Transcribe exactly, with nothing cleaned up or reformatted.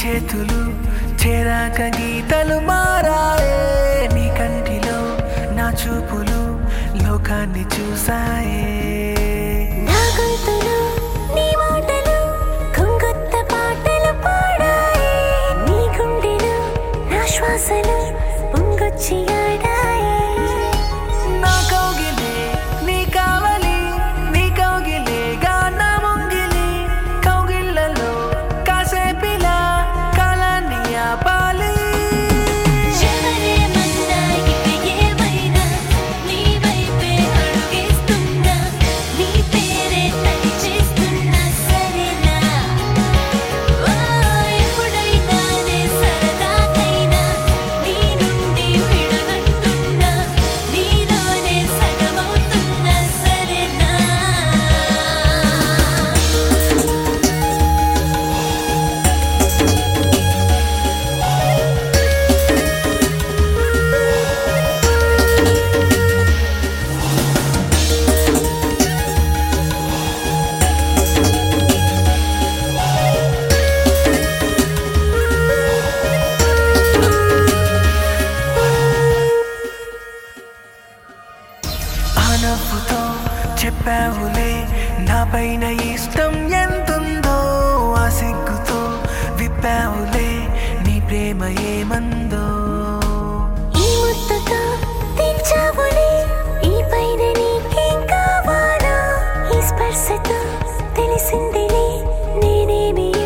చేతులు చేరాక గీతలు మారాయే నీ కంటిలో నా చూపులు లోకాన్ని చూసాయే నా గొంతులో నీ మాటలు కొంగొత్త పాటలు పాడాయే నీ గుండెలో నా శ్వాసలు పొంగొచ్చి ఆడాయే నా కౌగిలే నీ కావలి నీ కౌగిలేగా నా ముంగిలి కౌగిళ్ళలో కాసేపిలా కాలాన్ని ఆపాలి ఎవరేమన్నా ఇక ఏమైనా నీ వైపే అడుగేస్తున్నా నీ పేరే తలిచేస్తున్నా సరేనా ఓ ఎప్పుడైనానే సరదాకైనా నీ నుండి విడగట్టున్నా నీలోనే సగమవుతున్నా సరేనా ఆ నవ్వుతో చెప్పావులే నా పైన ఇష్టం ఎంతుందో ఆ సిగ్గుతో విప్పావులే నీ ప్రేమ ఏమందో ఈ ముద్దుతో తెచ్చావులే ఈ పైన నీకేం కావాలో ఈ స్పర్శతో తెలిసిందిలే నేనేమి